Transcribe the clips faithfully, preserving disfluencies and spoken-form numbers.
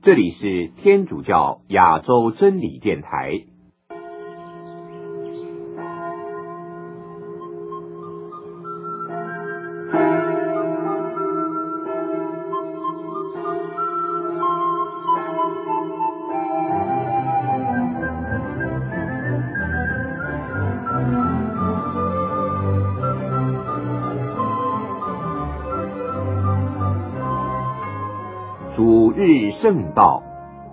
这里是天主教亚洲真理电台。主日圣道，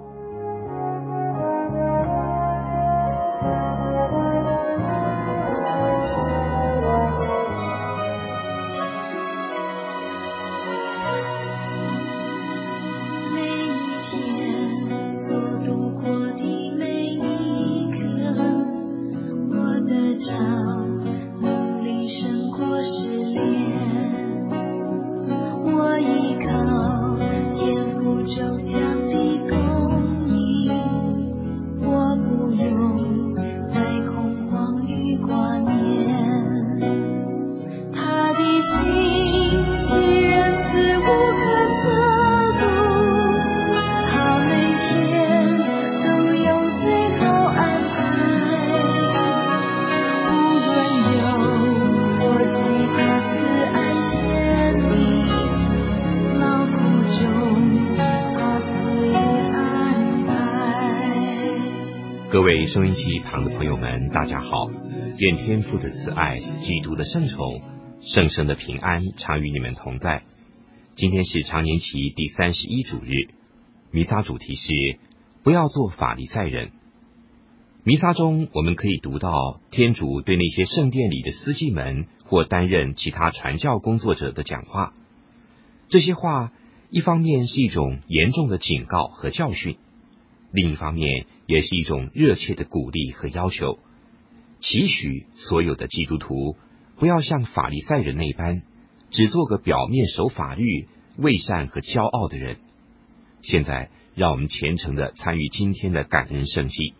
各位收音机旁的朋友们，大家好！愿天父的慈爱、基督的圣宠、圣神的平安常与你们同在。今天是常年期第三十一主日，弥撒主题是不要做法利赛人。弥撒中我们可以读到天主对那些圣殿里的司祭们或担任其他传教工作者的讲话。这些话一方面是一种严重的警告和教训，另一方面也是一种热切的鼓励和要求，期许所有的基督徒不要像法利赛人那般，只做个表面守法律、伪善和骄傲的人。现在，让我们虔诚地参与今天的感恩圣祭。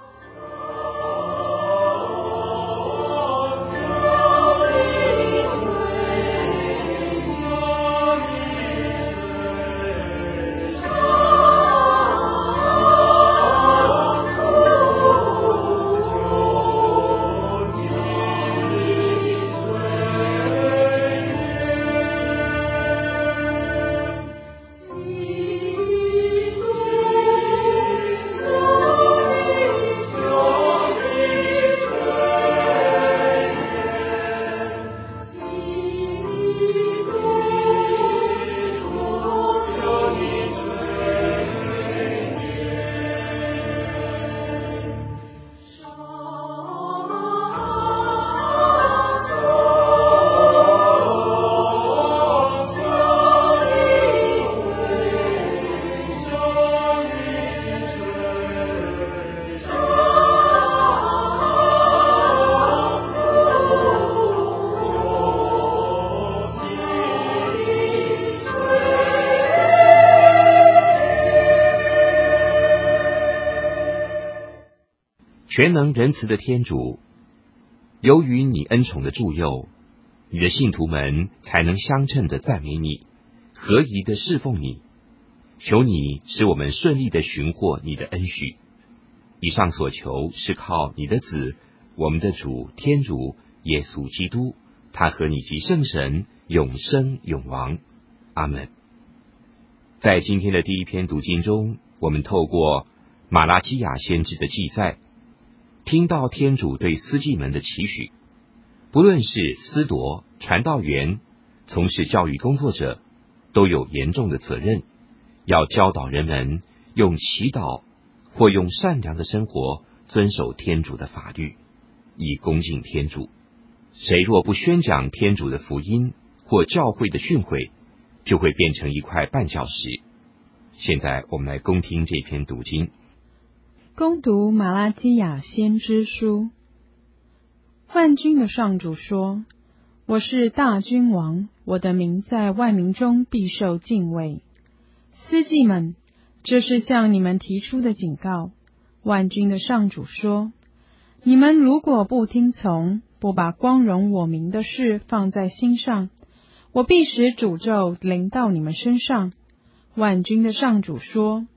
全能仁慈的天主，由于你恩宠的助佑，你的信徒们才能相称的赞美你，合宜的侍奉你。求你使我们顺利的寻获你的恩许。以上所求是靠你的子，我们的主天主耶稣基督，他和你及圣神永生永王。阿们。在今天的第一篇读经中，我们透过马拉基亚先知的记载，听到天主对司祭们的期许，不论是司铎、传道员、从事教育工作者，都有严重的责任，要教导人们用祈祷或用善良的生活遵守天主的法律，以恭敬天主。谁若不宣讲天主的福音或教会的训诲，就会变成一块绊脚石。现在我们来恭听这篇读经。 恭读马拉基亚先知书。万军的上主说，我是大君王，我的名在万民中必受敬畏。司祭们，这是向你们提出的警告。万军的上主说，你们如果不听从，不把光荣我名的事放在心上，我必使诅咒临到你们身上。万军的上主说，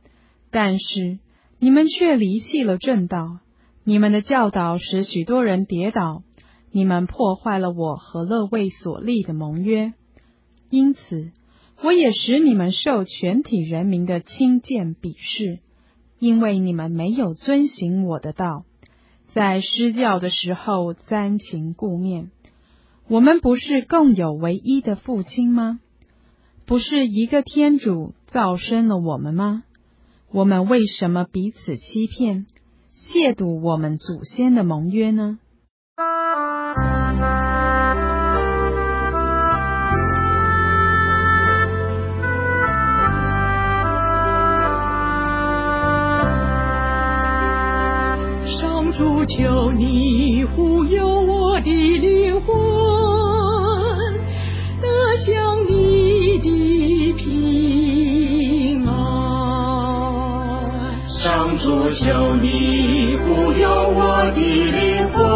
但是你们却离弃了正道，你们的教导使许多人跌倒，你们破坏了我和勒位所立的盟约。因此我也使你们受全体人民的轻贱鄙视，因为你们没有遵行我的道，在施教的时候簪情顾面。我们不是共有唯一的父亲吗？不是一个天主造生了我们吗？我们为什么彼此欺骗，亵渎我们祖先的盟约呢？ 上主，求你护佑我的灵魂，得享你的平安。上主，求你护佑我的灵魂，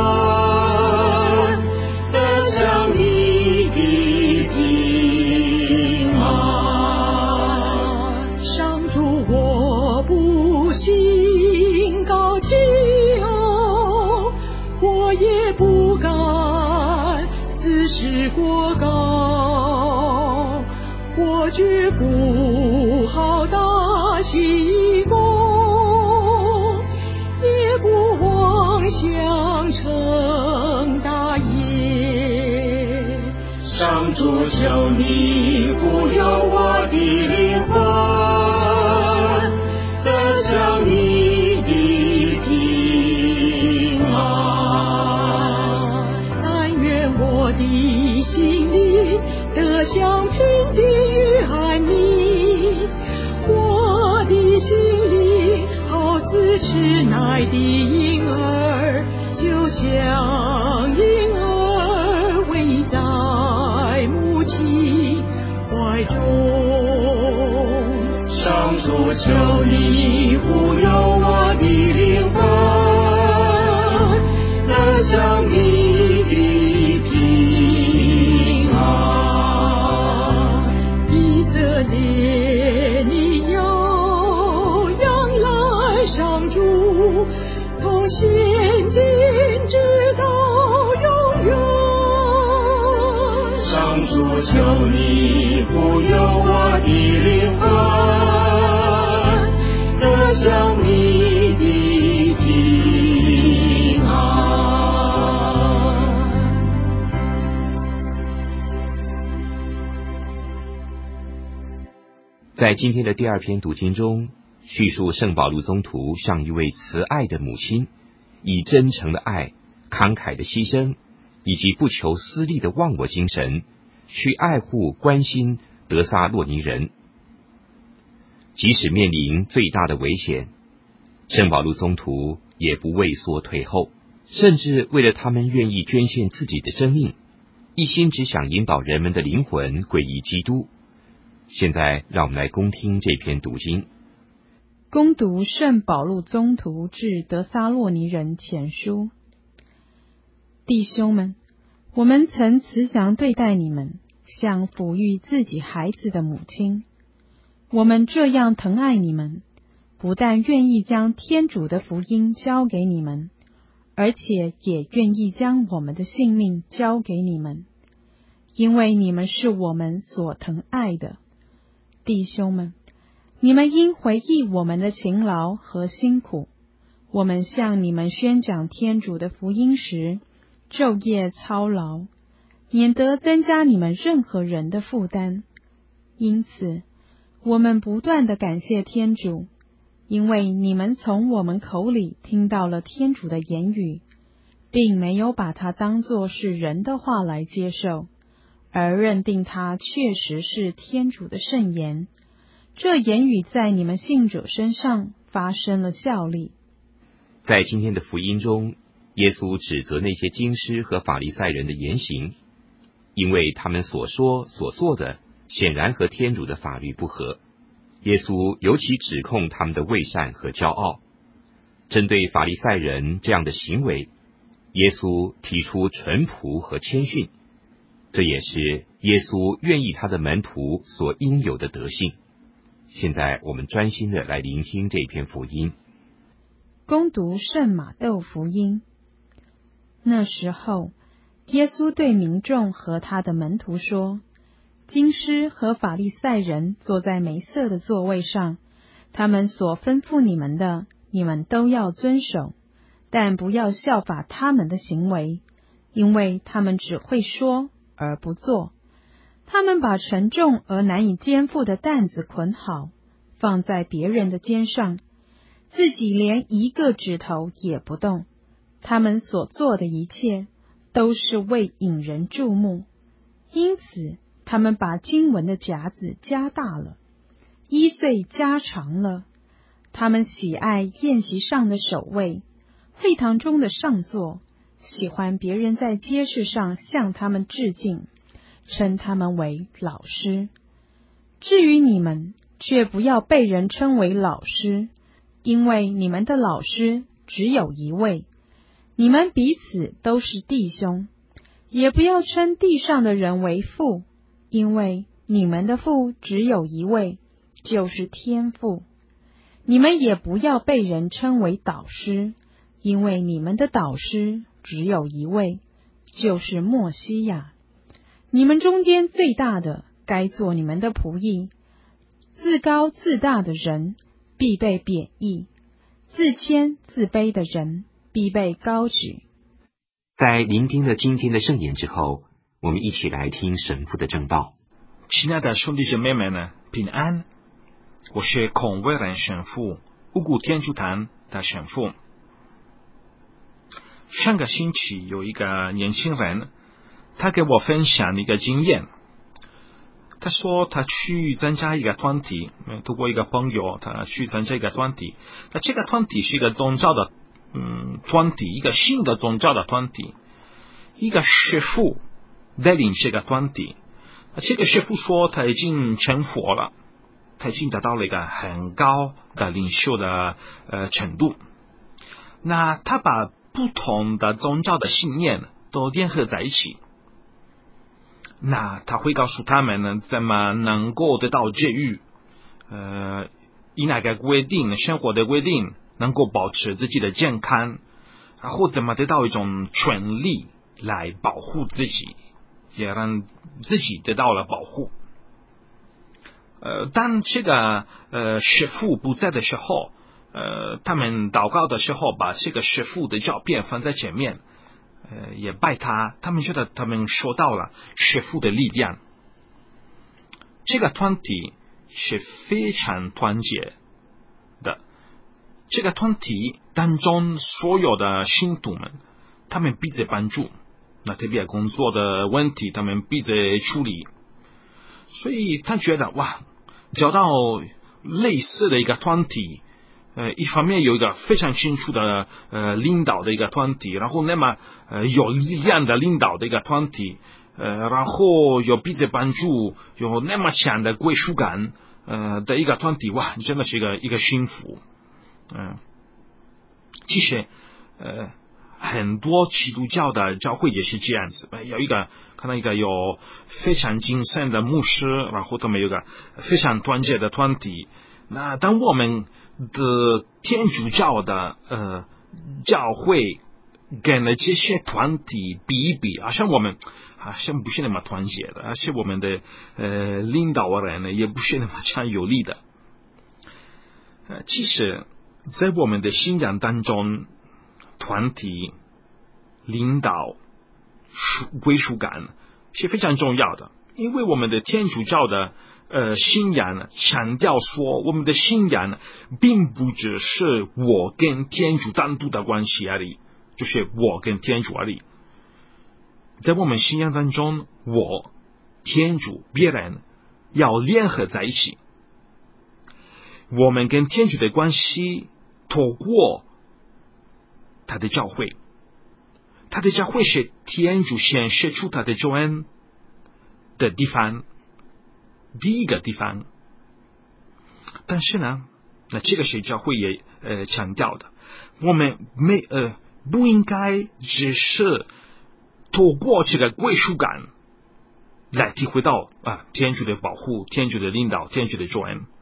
得享你的平安。上主，我不信高气，我也不敢自视过高，我绝不好大喜功，也不妄想成大业。上主，求你护佑我的灵魂，得享你的平安。但愿我的心里得享平静与安宁，我的心里好似吃奶的婴儿，就像婴儿偎在母亲怀中。上主，求你护佑我的灵魂，得享你的平安。以色列，你要仰赖上主，从现今直到永远。上主，求你护佑我的灵魂，得享你的平安。 在今天的第二篇读经中，叙述圣保禄宗徒向一位慈爱的母亲，以真诚的爱、慷慨的牺牲，以及不求私利的忘我精神，去爱护、关心德撒洛尼人。即使面临最大的危险，圣保禄宗徒也不畏缩退后，甚至为了他们愿意捐献自己的生命，一心只想引导人们的灵魂归依基督。现在让我们来恭听这篇读经。 恭读圣保禄宗徒致德撒洛尼人前书。弟兄们，我们曾慈祥对待你们，像抚育自己孩子的母亲。我们这样疼爱你们，不但愿意将天主的福音交给你们，而且也愿意将我们的性命交给你们，因为你们是我们所疼爱的。弟兄们，你们应回忆我们的勤劳和辛苦。我们向你们宣讲天主的福音时，昼夜操劳，免得增加你们任何人的负担。因此，我们不断地感谢天主，因为你们从我们口里听到了天主的言语，并没有把它当作是人的话来接受，而认定它确实是天主的圣言。这言语在你们信者身上发生了效力。 在今天的福音中，耶稣指责那些经师和法利赛人的言行，因为他们所说所做的显然和天主的法律不合。耶稣尤其指控他们的伪善和骄傲。针对法利赛人这样的行为，耶稣提出淳朴和谦逊，这也是耶稣愿意他的门徒所应有的德性。 现在我们专心的来聆听这篇福音。 恭读圣马窦福音。那时候，耶稣对民众和他的门徒说：经师和法利赛人坐在梅瑟的座位上，他们所吩咐你们的，你们都要遵守，但不要效法他们的行为，因为他们只会说而不做。他们把沉重而难以肩负的担子捆好，放在别人的肩上，自己连一个指头也不动。他们所做的一切都是为引人注目，因此他们把经文的夹子加大了，衣穗加长了。他们喜爱宴席上的首位，会堂中的上座，喜欢别人在街市上向他们致敬，称他们为老师。至于你们，却不要被人称为老师，因为你们的老师只有一位，你们彼此都是弟兄。也不要称地上的人为父，因为你们的父只有一位，就是天父。你们也不要被人称为导师，因为你们的导师只有一位，就是默西亚。你们中间最大的该做你们的仆役。自高自大的人必被贬义，自谦自卑的人必被高举。 在聆听了今天的圣言之后，我们一起来听神父的证道。 亲爱的兄弟姐妹们呢，平安！我是孔威然神父，五谷天主堂的神父。上个星期有一个年轻人，他给我分享一个经验。他说他去参加一个团体，通过一个朋友，他去参加一个团体。那这个团体是一个宗教的嗯团体，一个新的宗教的团体。一个师父带领这个团体。这个师父说他已经成佛了，他已经达到了一个很高的领袖的呃程度。那他把不同的宗教的信念都联合在一起。那他会告诉他们呢，怎么能够得到戒律，呃，以哪个规定，生活的规定，能够保持自己的健康，然后怎么得到一种权利来保护自己，也让自己得到了保护。呃，当这个呃师父不在的时候，呃，他们祷告的时候，把这个师父的照片放在前面。呃，也拜他，他们觉得他们受到了师父的力量。这个团体是非常团结的。这个团体当中所有的信徒们，他们彼此帮助，那特别工作的问题，他们彼此处理。所以他觉得哇，找到类似的一个团体。呃，一方面有一个非常清楚的呃领导的一个团体，然后那么呃有力量的领导的一个团体，呃，然后有彼此帮助，有那么强的归属感呃的一个团体，哇，真的是一个一个幸福。嗯、呃，其实呃很多基督教的教会也是这样子，有一个看到一个有非常精深的牧师，然后他们有一个非常团结的团体。那当我们的天主教的呃教会跟了这些团体比一比，好像我们好像不是那么团结的，而且我们的呃领导人呢也不是那么强有力的。呃，其实，在我们的信仰当中，团体、领导、归属感是非常重要的，因为我们的天主教的。呃，信仰呢，强调说，我们的信仰呢，并不只是我跟天主单独的关系而已，就是我跟天主而已。在我们信仰当中，我、天主、别人要联合在一起。我们跟天主的关系，透过他的教会，他的教会是天主显示出他的救恩的地方。第一个地方，但是呢，那这个是教会也呃强调的，我们没呃不应该只是透过这个归属感来体会到啊天主的保护、天主的领导、天主的救恩。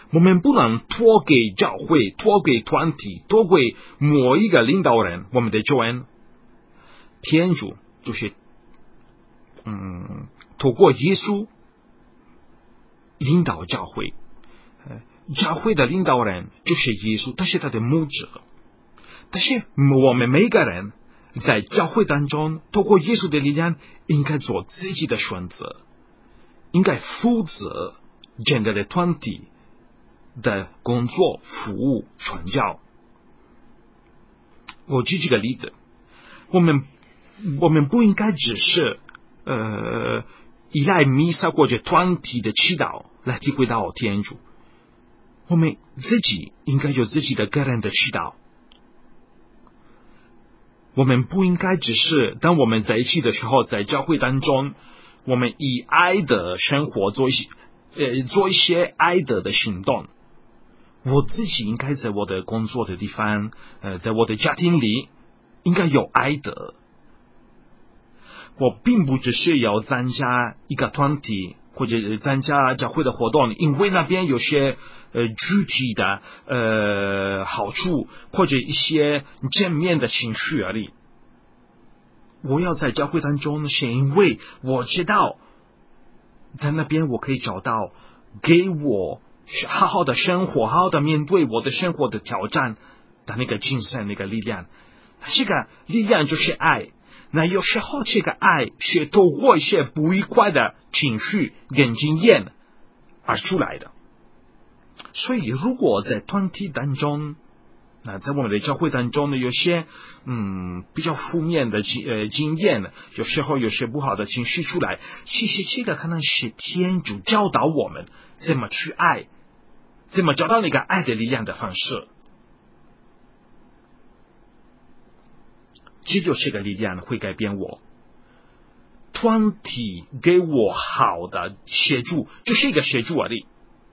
我们不能托给教会，托给团体，托给某一个领导人我们的救恩。天主就是嗯，透过耶稣领导教会，教会的领导人就是耶稣，他是他的牧者。但是我们每个人在教会当中，透过耶稣的力量，应该做自己的选择，应该负责整个的团体的工作、服务、传教。我举几个例子，我们我们不应该只是呃依赖弥撒或者团体的祈祷来体会到天主，我们自己应该有自己的个人的祈祷。我们不应该只是当我们在一起的时候，在教会当中，我们以爱的生活做一些呃做一些爱的的行动。我自己应该在我的工作的地方，呃，在我的家庭里，应该有爱的。我并不只是要参加一个团体或者参加教会的活动，因为那边有些呃具体的呃好处或者一些正面的情绪而已。我要在教会当中，是因为我知道在那边我可以找到给我好好的生活，好好的面对我的生活的挑战的那个精神，那个力量。这个力量就是爱。那有时候这个爱是透过一些不愉快的情绪跟经验而出来的。所以如果在团体当中，那在我们的教会当中呢，有些嗯比较负面的呃经验，有时候有些不好的情绪出来，其实这个可能是天主教导我们怎么去爱，怎么找到那个爱的力量的方式。只有这个力量会改变我。团体给我好的协助，就是一个协助而已。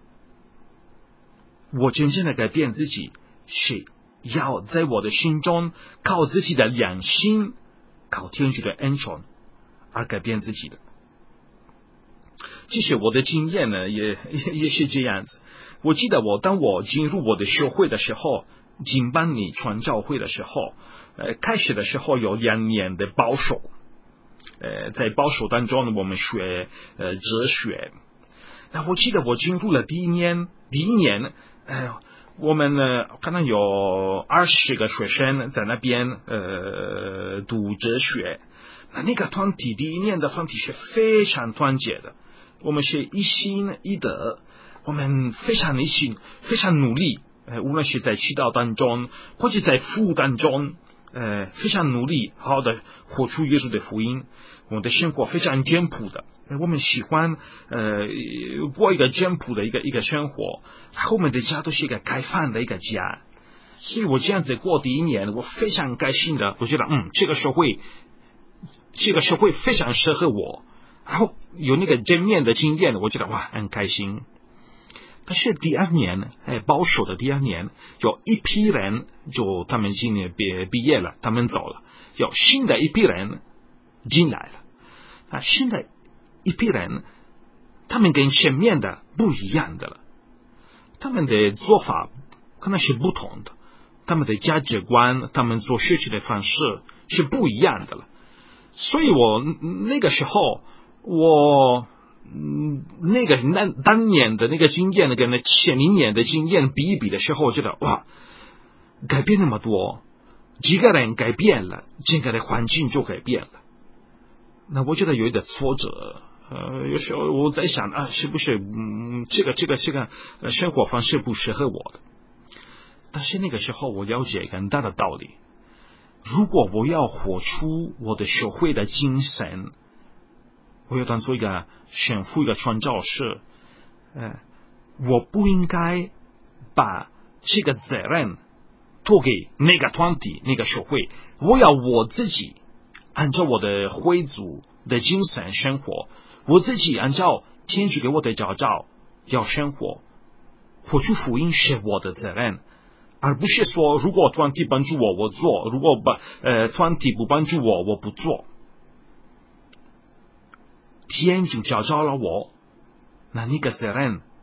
我真正的改变自己，是要在我的心中靠自己的良心，靠天主的恩宠而改变自己的。其实我的经验呢，也也是这样子。我记得我当我进入我的学会的时候，经班里传教会的时候，呃，开始的时候有两年的保守，呃，在保守当中呢，我们学呃哲学。那我记得我进入了第一年，第一年，呃，我们呢可能有二十个学生在那边呃读哲学。那那个团体第一年的团体是非常团结的，我们是一心一德，我们非常一心，非常努力。呃，无论是在祈祷当中，或者在服务当中，呃，非常努力，好好的活出耶稣的福音。我们的生活非常简朴的，呃、我们喜欢呃过一个简朴的一个一个生活。我们的家都是一个开放的一个家，所以我这样子过第一年，我非常开心的，我觉得嗯，这个社会，这个社会非常适合我，然后有那个正面的经验，我觉得哇，很开心。可是第二年，哎，保守的第二年，有一批人就他们今年毕毕业了，他们走了，有新的一批人进来了。啊，新的一批人，他们跟前面的不一样的了，他们的做法可能是不同的，他们的价值观，他们做事情的方式是不一样的了。所以我那个时候，我。嗯，那个那当年的那个经验，跟那前一年的经验比一比的时候，我觉得哇，改变那么多，几个人改变了，整个的环境就改变了。那我觉得有一点挫折，呃，有时候我在想啊，是不是嗯，这个这个这个呃生活方式不适合我的？但是那个时候我了解一个很大的道理：如果我要活出我的学会的精神。我要当做一个神父，一个传教士，呃，我不应该把这个责任托给那个团体、那个社会。我要我自己按照我的会族的精神生活，我自己按照天主给我的召召要生活，活出福音是我的责任，而不是说如果团体帮助我，我做；如果不呃团体不帮助我，我不做。天主召召了我，那那个责任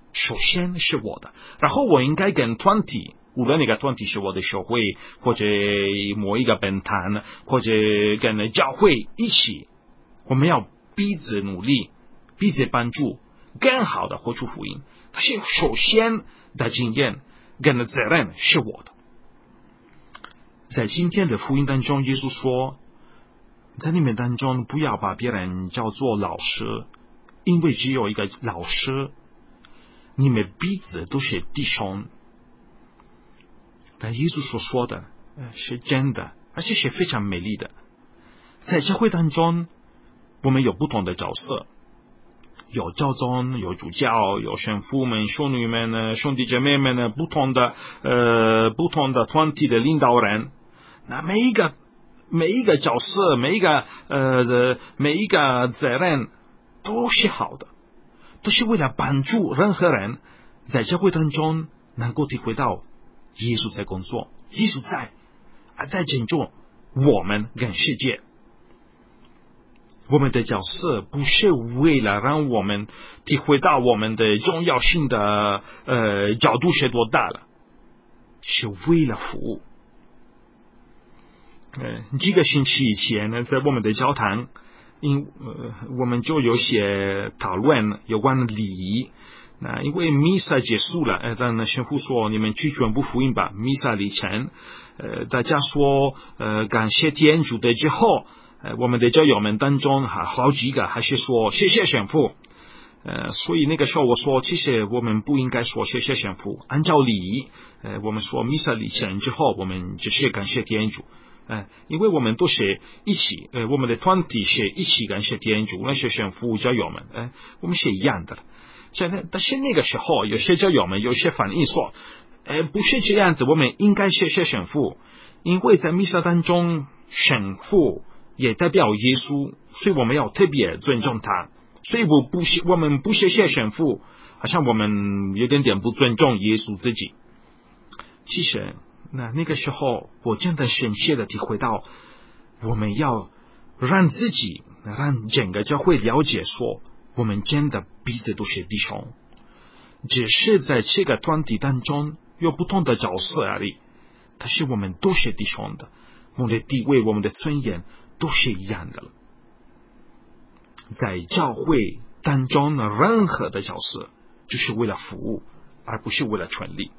首先是我的，然后我应该跟团体，无论那个团体是我的社会，或者某一个本坛，或者跟教会一起，我们要彼此努力，彼此帮助，更好的活出福音。但是首先的经验跟责任是我的。在今天的福音当中，耶稣说，在你们当中不要把别人叫做老师，因为只有一个老师，你们彼此都是弟兄。但耶稣所说的是真的，而且是非常美丽的。在教会当中，我们有不同的角色，有教宗，有主教，有神父们、修女们呢，兄弟姐妹们呢，不同的呃不同的团体的领导人。那每一个每一个角色，每一个呃每一个责任都是好的，都是为了帮助任何人在教会当中能够体会到耶稣在工作，耶稣在啊在拯救我们跟世界。我们的角色不是为了让我们体会到我们的重要性的呃角度是多大了，是为了服务。呃，几个星期以前呢，在我们的教堂，因呃我们就有些讨论有关礼仪。那因为弥撒结束了，呃，但神父说你们去宣布福音吧。弥撒礼成，呃，大家说呃感谢天主的之后，呃，我们的教友们当中哈好几个还是说谢谢神父。呃，所以那个时候我说，其实我们不应该说谢谢神父，按照礼仪，呃，我们说弥撒礼成之后，我们只是感谢天主。呃，因为我们都是一起，呃，我们的团体是一起感谢天主，那些神父教友们，呃，我们是一样的。现在，但是那个时候，有些教友们有些反应说，呃，不是这样子，我们应该谢谢神父，因为在弥撒当中，神父也代表耶稣，所以我们要特别尊重他。所以我不我们不谢谢神父，好像我们有点点不尊重耶稣自己。其实，那那个时候，我真的深切的体会到，我们要让自己，让整个教会了解说，我们真的彼此都是弟兄，只是在这个团体当中有不同的角色而已，但是我们都是弟兄的，我们的地位、我们的尊严都是一样的了。在教会当中的任何的角色，就是为了服务，而不是为了权力。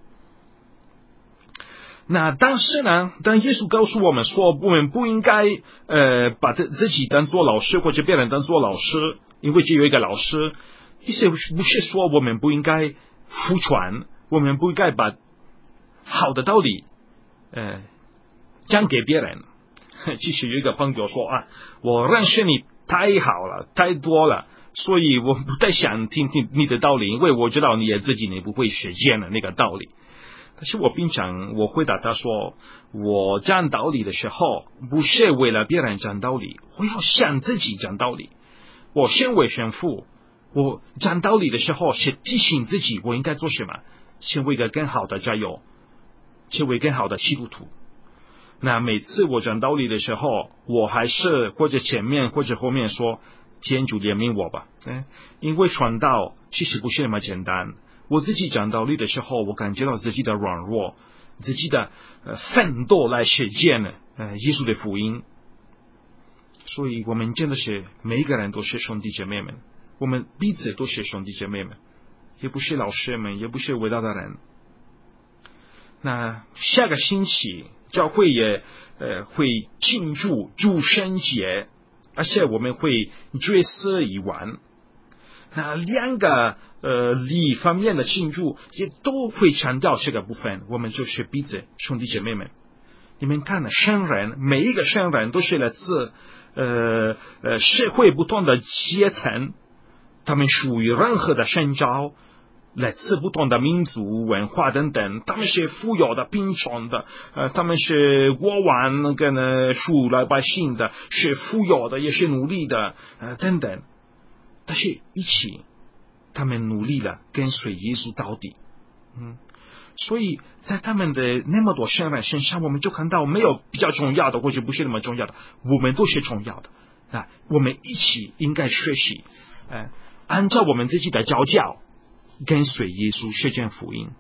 那但是呢，当耶稣告诉我们说，我们不应该呃把自己当做老师，或者别人当做老师，因为只有一个老师，意思不是说我们不应该服传，我们不应该把好的道理呃讲给别人。其实有一个朋友说啊，我认识你太好了，太多了，所以我不太想听听你的道理，因为我知道你也自己你不会实践的那个道理。但是我平常我回答他说，我讲道理的时候不是为了别人讲道理，我要想自己讲道理。我身为神父，我讲道理的时候是提醒自己我应该做什么，成为一个更好的教友，成为更好的基督徒。那每次我讲道理的时候，我还是或者前面或者后面说，天主怜悯我吧，嗯，因为传道其实不是那么简单。我自己讲道理的时候，我感觉到自己的软弱，自己的呃奋斗来实践呢呃耶稣的福音。所以我们真的是每一个人都是兄弟姐妹们，我们彼此都是兄弟姐妹们，也不是老师们，也不是伟大的人。那下个星期教会也呃会庆祝主圣节，而且我们会角色一晚。那两个呃礼方面的庆祝也都会强调这个部分，我们就是彼此兄弟姐妹们。你们看了圣人，每一个圣人都是来自呃呃社会不同的阶层，他们属于任何的圣召，来自不同的民族文化等等，他们是富有的、贫穷的，呃，他们是国王跟呢属老百姓的，是富有的，也是奴隶的，呃，等等。但是一起，他们努力了，跟随耶稣到底。嗯，所以在他们的那么多圣人身上，我们就看到没有比较重要的，或者不是那么重要的，我们都是重要的。啊，我们一起应该学习，呃，按照我们自己的教教。 跟随耶稣实践福音。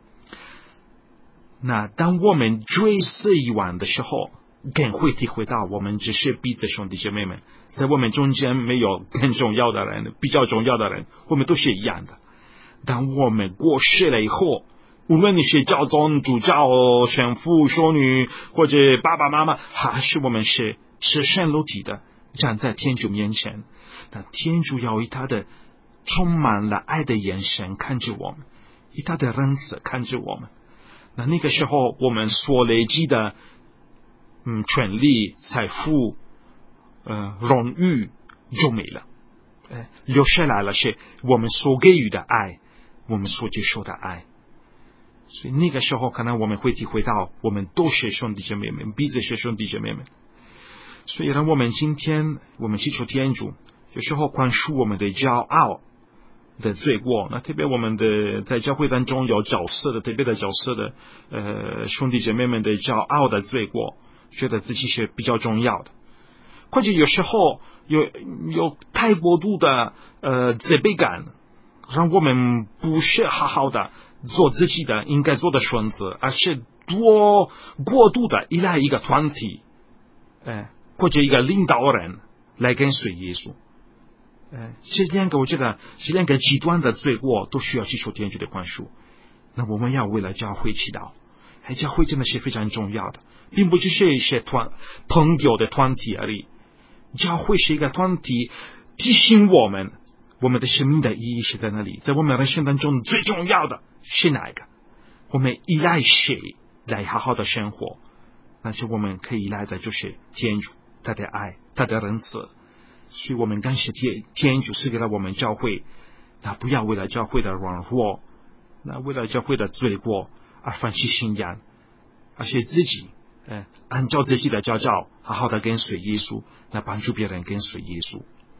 那当我们追思以往的时候，更会体会到我们只是彼此兄弟姐妹们，在我们中间没有更重要的人，比较重要的人，我们都是一样的。当我们过世了以后，无论你是教宗、主教、神父、修女，或者爸爸妈妈，还是我们是赤身裸体的站在天主面前，那天主要以他的充满了爱的眼神看着我们，以他的仁慈看着我们。那那个时候我们所累积的嗯权利、财富、呃荣誉就没了，呃留下来了是我们所给予的爱，我们所接受的爱。所以那个时候可能我们会体会到我们都是兄弟姐妹们，彼此是兄弟姐妹们。所以让我们今天我们祈求天主有时候宽恕我们的骄傲的罪过，那特别我们的在教会当中有角色的特别的角色的呃兄弟姐妹们的骄傲的罪过，觉得自己是比较重要的，或者有时候有有太过度的呃责备感，让我们不是好好的做自己的应该做的选择，而是多过度的依赖一个团体，呃或者一个领导人来跟随耶稣。呃，这两个我觉得这两个极端的罪过都需要接受天主的宽恕。那我们要为了教会祈祷，哎，教会真的是非常重要的，并不只是一些团朋友的团体而已。教会是一个团体，提醒我们我们的生命的意义是在哪里，在我们人生当中最重要的是哪一个，我们依赖谁来好好的生活。但是我们可以依赖的就是天主，他的爱，他的仁慈。所以我们感谢天天主赐给了我们教会，那不要为了教会的软弱，那为了教会的罪过而放弃信仰，而且自己呃按照自己的教教好好的跟随耶稣，那帮助别人跟随耶稣。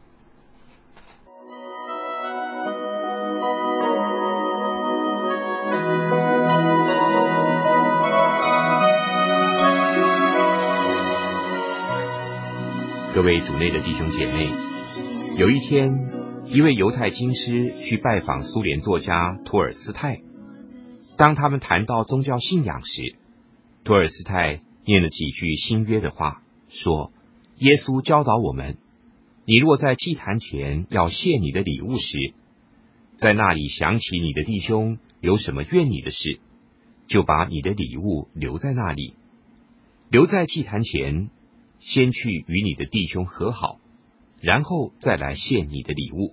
各位主内的弟兄姐妹，有一天，一位犹太经师去拜访苏联作家托尔斯泰。当他们谈到宗教信仰时，托尔斯泰念了几句新约的话，说：耶稣教导我们，你若在祭坛前要献你的礼物时，在那里想起你的弟兄有什么怨你的事，就把你的礼物留在那里，留在祭坛前，先去与你的弟兄和好，然后再来献你的礼物。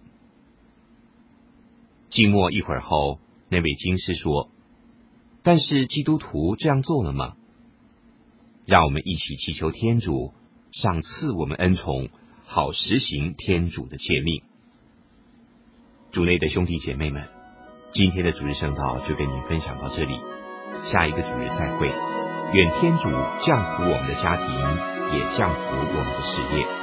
静默一会儿后，那位经师说：但是基督徒这样做了吗？让我们一起祈求天主赏赐我们恩宠，好实行天主的诫命。主内的兄弟姐妹们，今天的主日圣道就跟您分享到这里，下一个主日再会。愿天主降福我们的家庭，也降福我们的事业。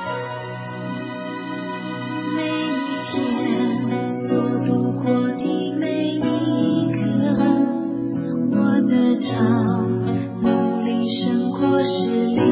每一天所度过的每一刻，我的朝努力生活是理